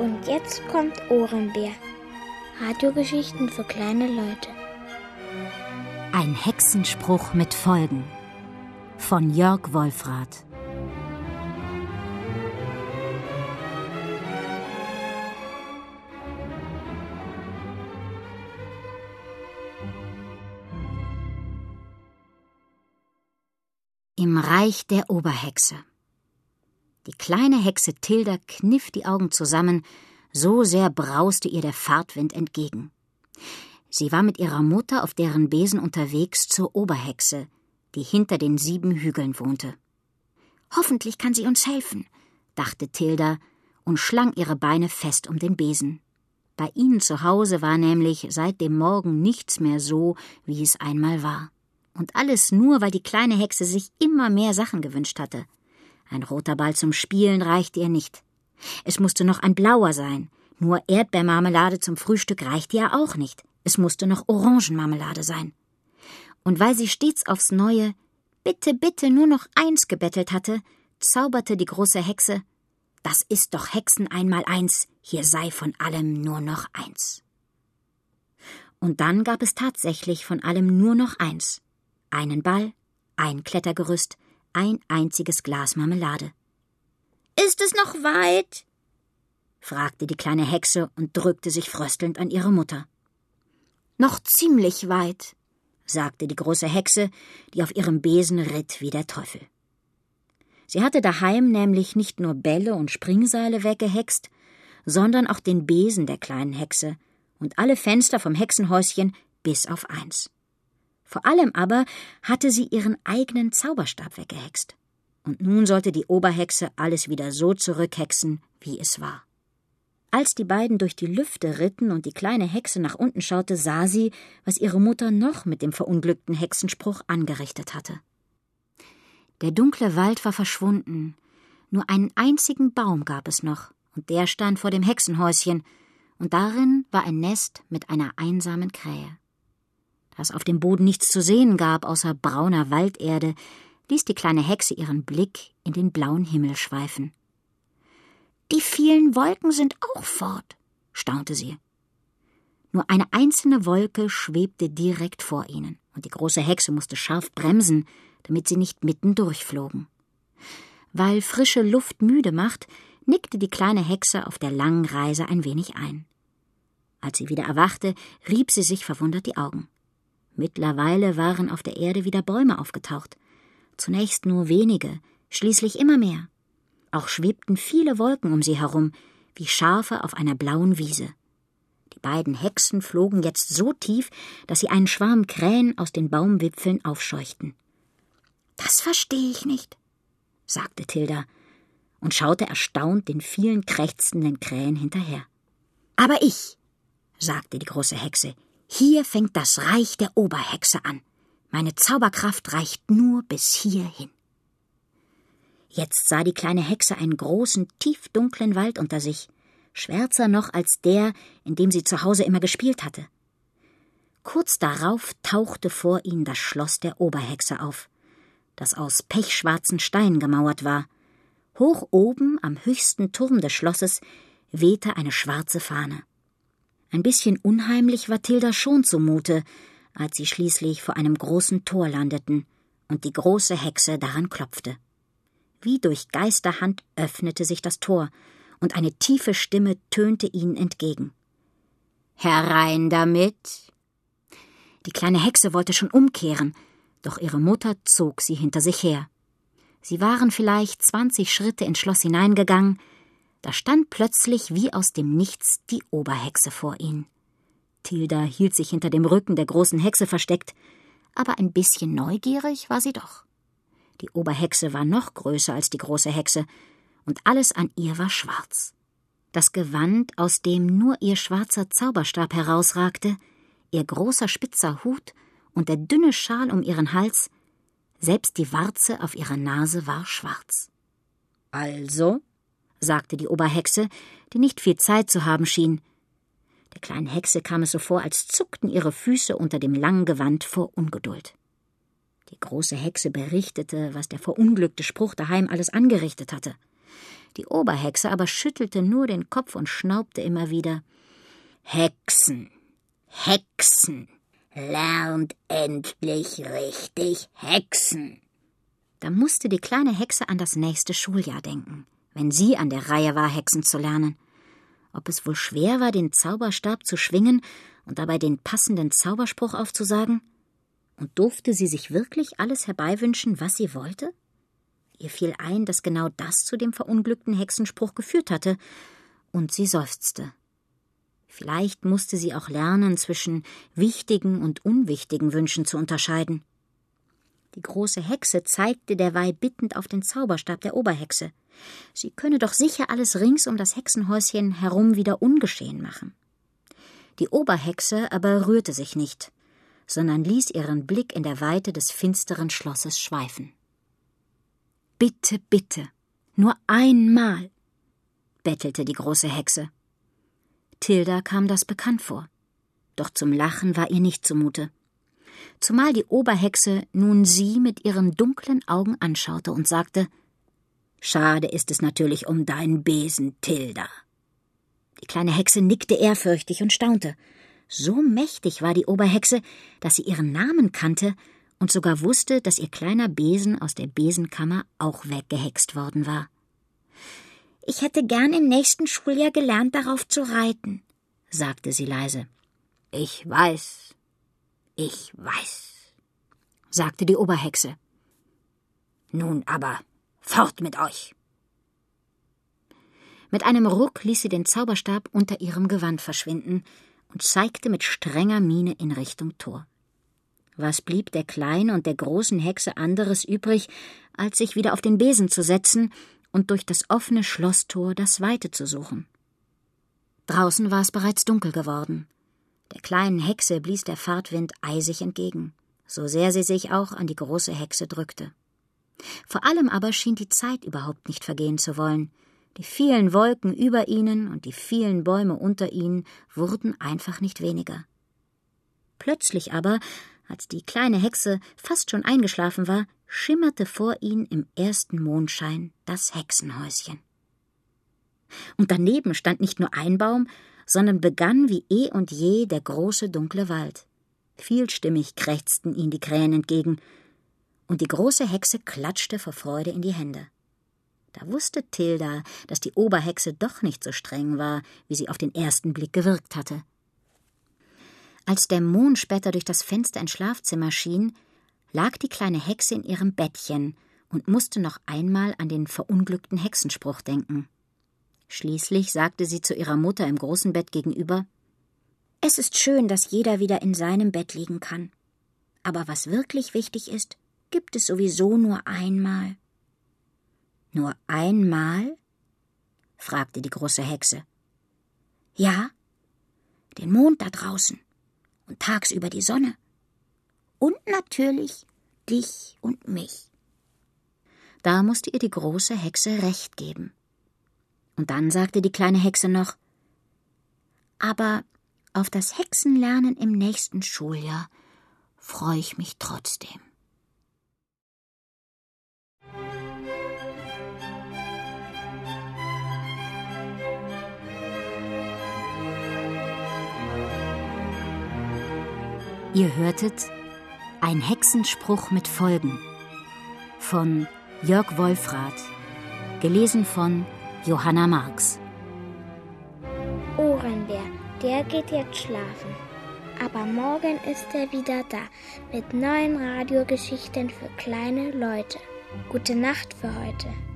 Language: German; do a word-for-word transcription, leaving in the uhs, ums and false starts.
Und jetzt kommt Ohrenbär. Radiogeschichten für kleine Leute. Ein Hexenspruch mit Folgen von Jörg Wolfrath. Im Reich der Oberhexe. Die kleine Hexe Tilda kniff die Augen zusammen, so sehr brauste ihr der Fahrtwind entgegen. Sie war mit ihrer Mutter auf deren Besen unterwegs zur Oberhexe, die hinter den sieben Hügeln wohnte. »Hoffentlich kann sie uns helfen«, dachte Tilda und schlang ihre Beine fest um den Besen. Bei ihnen zu Hause war nämlich seit dem Morgen nichts mehr so, wie es einmal war. Und alles nur, weil die kleine Hexe sich immer mehr Sachen gewünscht hatte. Ein roter Ball zum Spielen reichte ihr nicht. Es musste noch ein blauer sein. Nur Erdbeermarmelade zum Frühstück reichte ja auch nicht. Es musste noch Orangenmarmelade sein. Und weil sie stets aufs Neue »Bitte, bitte, nur noch eins« gebettelt hatte, zauberte die große Hexe: »Das ist doch Hexen einmal eins, hier sei von allem nur noch eins.« Und dann gab es tatsächlich von allem nur noch eins. Einen Ball, ein Klettergerüst, ein einziges Glas Marmelade. »Ist es noch weit?« fragte die kleine Hexe und drückte sich fröstelnd an ihre Mutter. »Noch ziemlich weit«, sagte die große Hexe, die auf ihrem Besen ritt wie der Teufel. Sie hatte daheim nämlich nicht nur Bälle und Springseile weggehext, sondern auch den Besen der kleinen Hexe und alle Fenster vom Hexenhäuschen bis auf eins. Vor allem aber hatte sie ihren eigenen Zauberstab weggehext. Und nun sollte die Oberhexe alles wieder so zurückhexen, wie es war. Als die beiden durch die Lüfte ritten und die kleine Hexe nach unten schaute, sah sie, was ihre Mutter noch mit dem verunglückten Hexenspruch angerichtet hatte. Der dunkle Wald war verschwunden. Nur einen einzigen Baum gab es noch, und der stand vor dem Hexenhäuschen, und darin war ein Nest mit einer einsamen Krähe. Da es auf dem Boden nichts zu sehen gab außer brauner Walderde, ließ die kleine Hexe ihren Blick in den blauen Himmel schweifen. »Die vielen Wolken sind auch fort«, staunte sie. Nur eine einzelne Wolke schwebte direkt vor ihnen, und die große Hexe musste scharf bremsen, damit sie nicht mitten durchflogen. Weil frische Luft müde macht, nickte die kleine Hexe auf der langen Reise ein wenig ein. Als sie wieder erwachte, rieb sie sich verwundert die Augen. Mittlerweile waren auf der Erde wieder Bäume aufgetaucht. Zunächst nur wenige, schließlich immer mehr. Auch schwebten viele Wolken um sie herum, wie Schafe auf einer blauen Wiese. Die beiden Hexen flogen jetzt so tief, dass sie einen Schwarm Krähen aus den Baumwipfeln aufscheuchten. »Das verstehe ich nicht«, sagte Tilda und schaute erstaunt den vielen krächzenden Krähen hinterher. »Aber ich«, sagte die große Hexe, »hier fängt das Reich der Oberhexe an. Meine Zauberkraft reicht nur bis hierhin.« Jetzt sah die kleine Hexe einen großen, tiefdunklen Wald unter sich, schwärzer noch als der, in dem sie zu Hause immer gespielt hatte. Kurz darauf tauchte vor ihnen das Schloss der Oberhexe auf, das aus pechschwarzen Steinen gemauert war. Hoch oben am höchsten Turm des Schlosses wehte eine schwarze Fahne. Ein bisschen unheimlich war Tilda schon zumute, als sie schließlich vor einem großen Tor landeten und die große Hexe daran klopfte. Wie durch Geisterhand öffnete sich das Tor, und eine tiefe Stimme tönte ihnen entgegen. »Herein damit!« Die kleine Hexe wollte schon umkehren, doch ihre Mutter zog sie hinter sich her. Sie waren vielleicht zwanzig Schritte ins Schloss hineingegangen, da stand plötzlich wie aus dem Nichts die Oberhexe vor ihnen. Tilda hielt sich hinter dem Rücken der großen Hexe versteckt, aber ein bisschen neugierig war sie doch. Die Oberhexe war noch größer als die große Hexe, und alles an ihr war schwarz. Das Gewand, aus dem nur ihr schwarzer Zauberstab herausragte, ihr großer spitzer Hut und der dünne Schal um ihren Hals, selbst die Warze auf ihrer Nase war schwarz. »Also«, sagte die Oberhexe, die nicht viel Zeit zu haben schien. Der kleinen Hexe kam es so vor, als zuckten ihre Füße unter dem langen Gewand vor Ungeduld. Die große Hexe berichtete, was der verunglückte Spruch daheim alles angerichtet hatte. Die Oberhexe aber schüttelte nur den Kopf und schnaubte immer wieder: »Hexen, Hexen, lernt endlich richtig Hexen!« Da musste die kleine Hexe an das nächste Schuljahr denken, wenn sie an der Reihe war, Hexen zu lernen. Ob es wohl schwer war, den Zauberstab zu schwingen und dabei den passenden Zauberspruch aufzusagen? Und durfte sie sich wirklich alles herbeiwünschen, was sie wollte? Ihr fiel ein, dass genau das zu dem verunglückten Hexenspruch geführt hatte, und sie seufzte. Vielleicht musste sie auch lernen, zwischen wichtigen und unwichtigen Wünschen zu unterscheiden. Die große Hexe zeigte derweil bittend auf den Zauberstab der Oberhexe. Sie könne doch sicher alles rings um das Hexenhäuschen herum wieder ungeschehen machen. Die Oberhexe aber rührte sich nicht, sondern ließ ihren Blick in der Weite des finsteren Schlosses schweifen. »Bitte, bitte, nur einmal«, bettelte die große Hexe. Tilda kam das bekannt vor, doch zum Lachen war ihr nicht zumute. Zumal die Oberhexe nun sie mit ihren dunklen Augen anschaute und sagte: »Schade ist es natürlich um deinen Besen, Tilda.« Die kleine Hexe nickte ehrfürchtig und staunte. So mächtig war die Oberhexe, dass sie ihren Namen kannte und sogar wusste, dass ihr kleiner Besen aus der Besenkammer auch weggehext worden war. »Ich hätte gern im nächsten Schuljahr gelernt, darauf zu reiten«, sagte sie leise. »Ich weiß, ich weiß«, sagte die Oberhexe. »Nun aber fort mit euch!« Mit einem Ruck ließ sie den Zauberstab unter ihrem Gewand verschwinden und zeigte mit strenger Miene in Richtung Tor. Was blieb der kleinen und der großen Hexe anderes übrig, als sich wieder auf den Besen zu setzen und durch das offene Schlosstor das Weite zu suchen? Draußen war es bereits dunkel geworden. Der kleinen Hexe blies der Fahrtwind eisig entgegen, so sehr sie sich auch an die große Hexe drückte. Vor allem aber schien die Zeit überhaupt nicht vergehen zu wollen. Die vielen Wolken über ihnen und die vielen Bäume unter ihnen wurden einfach nicht weniger. Plötzlich aber, als die kleine Hexe fast schon eingeschlafen war, schimmerte vor ihnen im ersten Mondschein das Hexenhäuschen. Und daneben stand nicht nur ein Baum, sondern begann wie eh und je der große dunkle Wald. Vielstimmig krächzten ihnen die Krähen entgegen, und die große Hexe klatschte vor Freude in die Hände. Da wusste Tilda, dass die Oberhexe doch nicht so streng war, wie sie auf den ersten Blick gewirkt hatte. Als der Mond später durch das Fenster ins Schlafzimmer schien, lag die kleine Hexe in ihrem Bettchen und musste noch einmal an den verunglückten Hexenspruch denken. Schließlich sagte sie zu ihrer Mutter im großen Bett gegenüber: »Es ist schön, dass jeder wieder in seinem Bett liegen kann. Aber was wirklich wichtig ist, gibt es sowieso nur einmal.« »Nur einmal?« fragte die große Hexe. »Ja, den Mond da draußen und tagsüber die Sonne. Und natürlich dich und mich.« Da musste ihr die große Hexe recht geben. Und dann sagte die kleine Hexe noch: »Aber auf das Hexenlernen im nächsten Schuljahr freue ich mich trotzdem.« Ihr hörtet »Ein Hexenspruch mit Folgen« von Jörg Wolfrath, gelesen von Johanna Marx. Ohrenbär, der geht jetzt schlafen. Aber morgen ist er wieder da mit neuen Radiogeschichten für kleine Leute. Gute Nacht für heute.